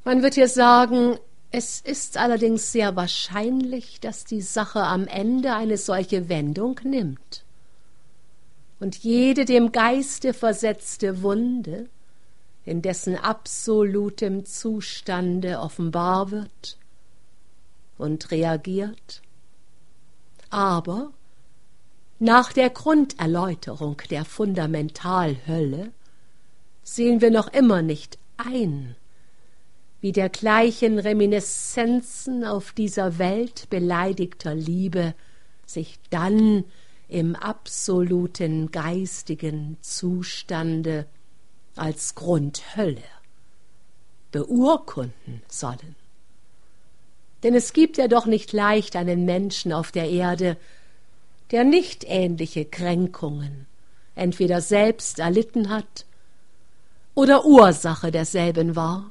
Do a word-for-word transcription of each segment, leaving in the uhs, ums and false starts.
Man wird hier sagen, es ist allerdings sehr wahrscheinlich, dass die Sache am Ende eine solche Wendung nimmt und jede dem Geiste versetzte Wunde in dessen absolutem Zustande offenbar wird und reagiert. Aber nach der Grunderläuterung der Fundamentalhölle sehen wir noch immer nicht ein, wie dergleichen Reminiszenzen auf dieser Welt beleidigter Liebe sich dann im absoluten geistigen Zustande als Grundhölle beurkunden sollen. Denn es gibt ja doch nicht leicht einen Menschen auf der Erde, der nicht ähnliche Kränkungen entweder selbst erlitten hat oder Ursache derselben war.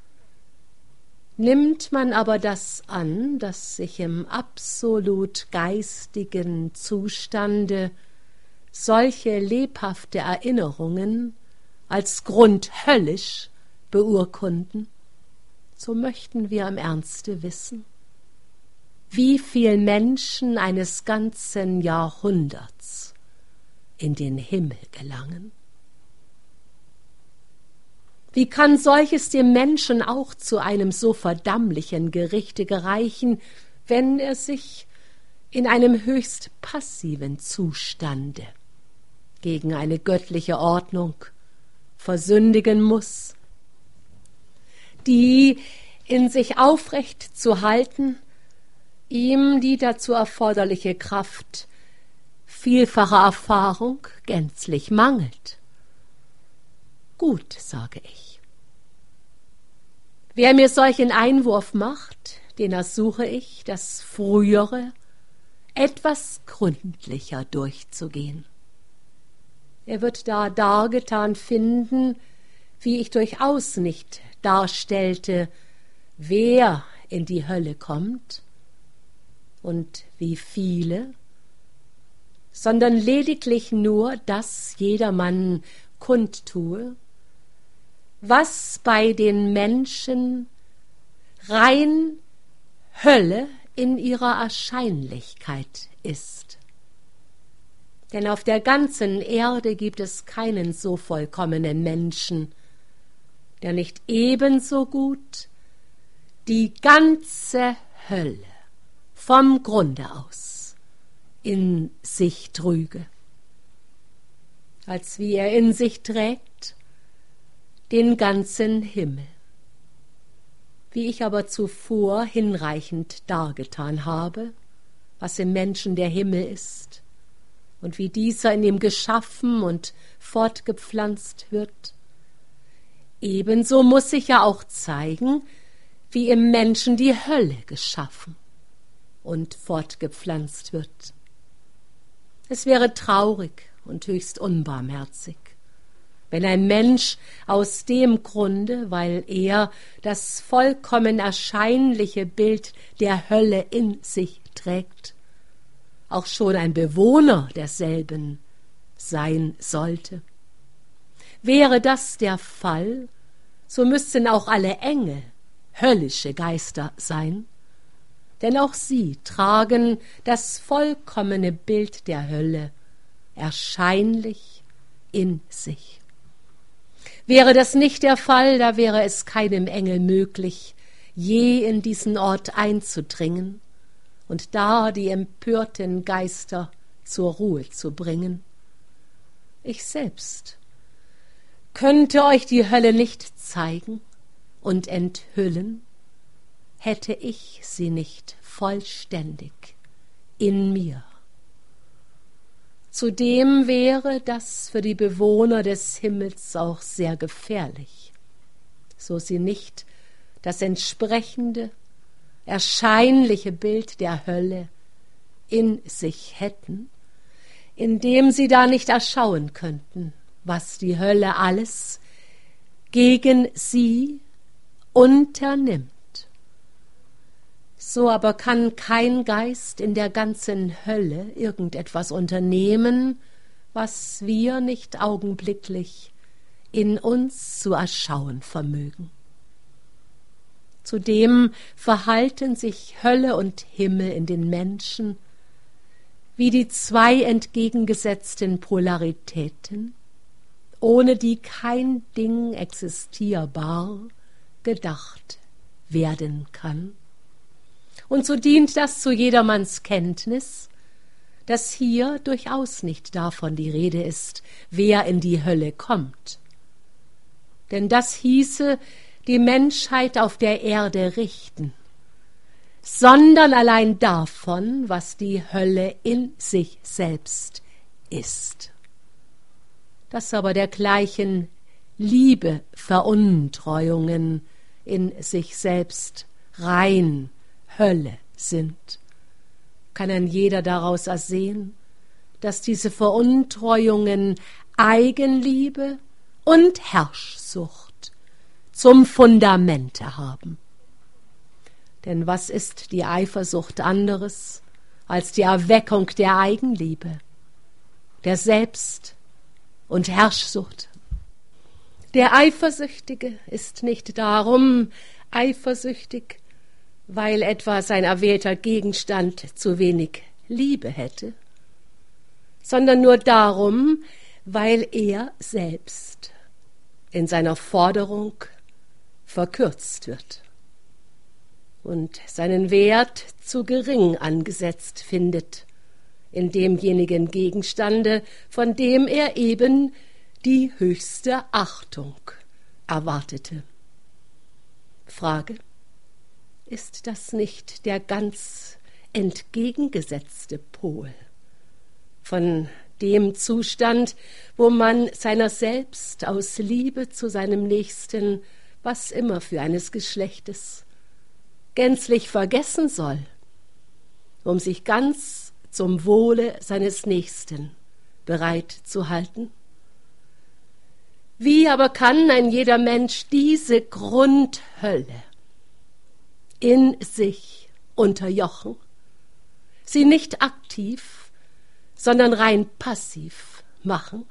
Nimmt man aber das an, dass sich im absolut geistigen Zustande solche lebhafte Erinnerungen als grundhöllisch beurkunden, so möchten wir im Ernste wissen, wie viel Menschen eines ganzen Jahrhunderts in den Himmel gelangen. Wie kann solches dem Menschen auch zu einem so verdammlichen Gerichte gereichen, wenn er sich in einem höchst passiven Zustande gegen eine göttliche Ordnung versündigen muss, die in sich aufrecht zu halten ihm die dazu erforderliche Kraft vielfacher Erfahrung gänzlich mangelt? Gut, sage ich. Wer mir solchen Einwurf macht, den ersuche ich, das Frühere etwas gründlicher durchzugehen. Er wird da dargetan finden, wie ich durchaus nicht darstellte, wer in die Hölle kommt und wie viele, sondern lediglich nur, dass jedermann kundtue, was bei den Menschen rein Hölle in ihrer Erscheinlichkeit ist. Denn auf der ganzen Erde gibt es keinen so vollkommenen Menschen, der nicht ebenso gut die ganze Hölle vom Grunde aus in sich trüge, als wie er in sich trägt den ganzen Himmel. Wie ich aber zuvor hinreichend dargetan habe, was im Menschen der Himmel ist und wie dieser in ihm geschaffen und fortgepflanzt wird, ebenso muss ich ja auch zeigen, wie im Menschen die Hölle geschaffen und fortgepflanzt wird. Es wäre traurig und höchst unbarmherzig, wenn ein Mensch aus dem Grunde, weil er das vollkommen erscheinliche Bild der Hölle in sich trägt, auch schon ein Bewohner derselben sein sollte. Wäre das der Fall, so müssten auch alle Engel höllische Geister sein, denn auch sie tragen das vollkommene Bild der Hölle erscheinlich in sich. Wäre das nicht der Fall, da wäre es keinem Engel möglich, je in diesen Ort einzudringen und da die empörten Geister zur Ruhe zu bringen. Ich selbst könnte euch die Hölle nicht zeigen und enthüllen, hätte ich sie nicht vollständig in mir. Zudem wäre das für die Bewohner des Himmels auch sehr gefährlich, so sie nicht das entsprechende, erscheinliche Bild der Hölle in sich hätten, indem sie da nicht erschauen könnten, was die Hölle alles gegen sie unternimmt. So aber kann kein Geist in der ganzen Hölle irgendetwas unternehmen, was wir nicht augenblicklich in uns zu erschauen vermögen. Zudem verhalten sich Hölle und Himmel in den Menschen wie die zwei entgegengesetzten Polaritäten, ohne die kein Ding existierbar gedacht werden kann. Und so dient das zu jedermanns Kenntnis, dass hier durchaus nicht davon die Rede ist, wer in die Hölle kommt. Denn das hieße, die Menschheit auf der Erde richten, sondern allein davon, was die Hölle in sich selbst ist. Dass aber dergleichen Liebe Veruntreuungen in sich selbst rein Hölle sind, kann ein jeder daraus ersehen, dass diese Veruntreuungen Eigenliebe und Herrschsucht zum Fundamente haben. Denn was ist die Eifersucht anderes als die Erweckung der Eigenliebe, der Selbst- und Herrschsucht? Der Eifersüchtige ist nicht darum eifersüchtig, weil etwa sein erwählter Gegenstand zu wenig Liebe hätte, sondern nur darum, weil er selbst in seiner Forderung verkürzt wird und seinen Wert zu gering angesetzt findet in demjenigen Gegenstande, von dem er eben die höchste Achtung erwartete. Frage: Ist das nicht der ganz entgegengesetzte Pol von dem Zustand, wo man seiner selbst aus Liebe zu seinem Nächsten, was immer für eines Geschlechtes, gänzlich vergessen soll, um sich ganz zum Wohle seines Nächsten bereit zu halten? Wie aber kann ein jeder Mensch diese Grundhölle in sich unterjochen, sie nicht aktiv, sondern rein passiv machen?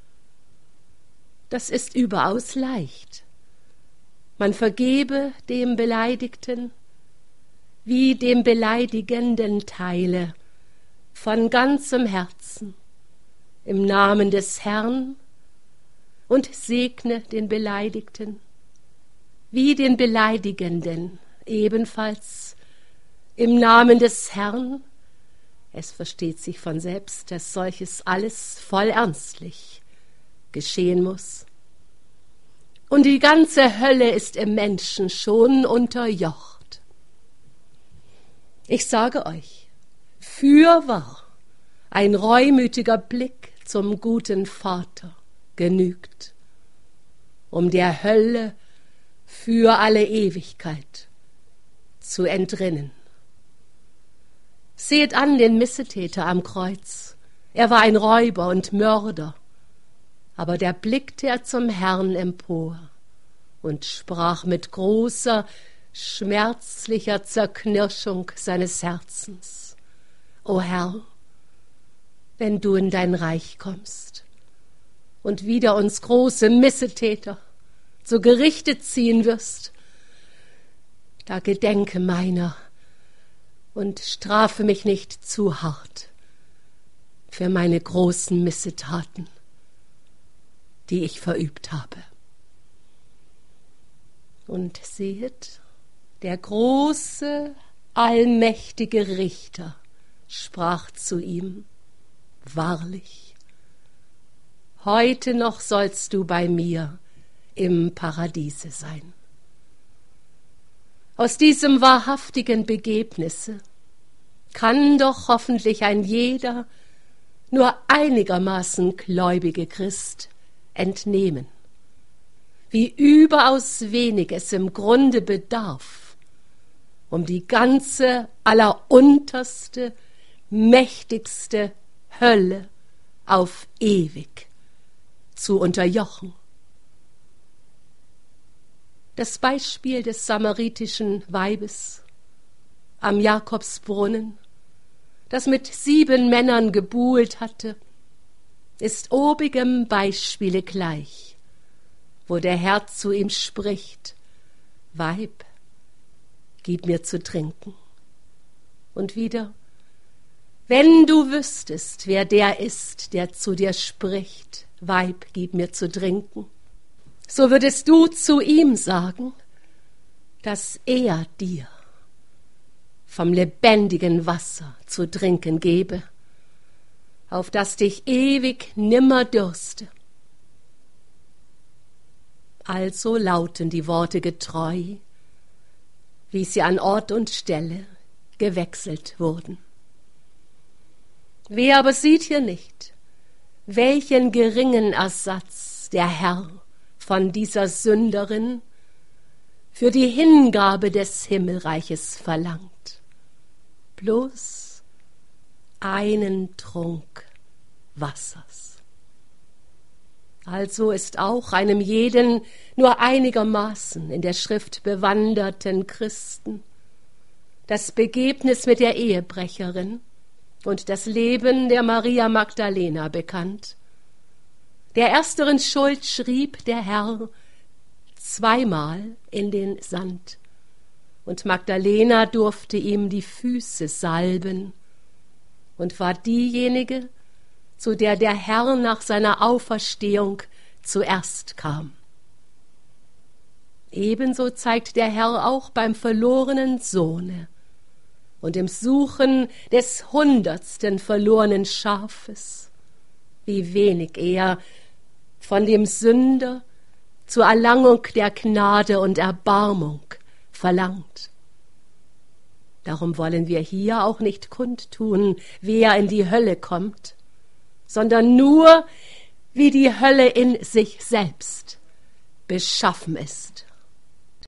Das ist überaus leicht. Man vergebe dem Beleidigten wie dem beleidigenden Teile von ganzem Herzen im Namen des Herrn und segne den Beleidigten wie den Beleidigenden ebenfalls im Namen des Herrn. Es versteht sich von selbst, dass solches alles voll ernstlich geschehen muss. Und die ganze Hölle ist im Menschen schon unterjocht. Ich sage euch, fürwahr, ein reumütiger Blick zum guten Vater genügt, um der Hölle für alle Ewigkeit zu entrinnen. Seht an den Missetäter am Kreuz. Er war ein Räuber und Mörder, aber da blickte er zum Herrn empor und sprach mit großer, schmerzlicher Zerknirschung seines Herzens: O Herr, wenn du in dein Reich kommst und wieder uns große Missetäter zu Gerichte ziehen wirst, da gedenke meiner und strafe mich nicht zu hart für meine großen Missetaten, die ich verübt habe. Und sehet, der große, allmächtige Richter sprach zu ihm: Wahrlich, heute noch sollst du bei mir im Paradiese sein. Aus diesem wahrhaftigen Begebnisse kann doch hoffentlich ein jeder, nur einigermaßen gläubige Christ entnehmen, wie überaus wenig es im Grunde bedarf, um die ganze, allerunterste, mächtigste Hölle auf ewig zu unterjochen. Das Beispiel des samaritischen Weibes am Jakobsbrunnen, das mit sieben Männern gebuhlt hatte, ist obigem Beispiele gleich, wo der Herr zu ihm spricht: Weib, gib mir zu trinken. Und wieder, wenn du wüsstest, wer der ist, der zu dir spricht, Weib, gib mir zu trinken, so würdest du zu ihm sagen, dass er dir vom lebendigen Wasser zu trinken gebe, auf das dich ewig nimmer dürste. Also lauten die Worte getreu, wie sie an Ort und Stelle gewechselt wurden. Wer aber sieht hier nicht, welchen geringen Ersatz der Herr von dieser Sünderin für die Hingabe des Himmelreiches verlangt? Bloß einen Trunk Wassers. Also ist auch einem jeden nur einigermaßen in der Schrift bewanderten Christen das Begebnis mit der Ehebrecherin und das Leben der Maria Magdalena bekannt. Der ersteren Schuld schrieb der Herr zweimal in den Sand, und Magdalena durfte ihm die Füße salben und war diejenige, zu der der Herr nach seiner Auferstehung zuerst kam. Ebenso zeigt der Herr auch beim verlorenen Sohne und im Suchen des hundertsten verlorenen Schafes, wie wenig er von dem Sünder zur Erlangung der Gnade und Erbarmung verlangt. Darum wollen wir hier auch nicht kundtun, wer in die Hölle kommt, sondern nur, wie die Hölle in sich selbst beschaffen ist.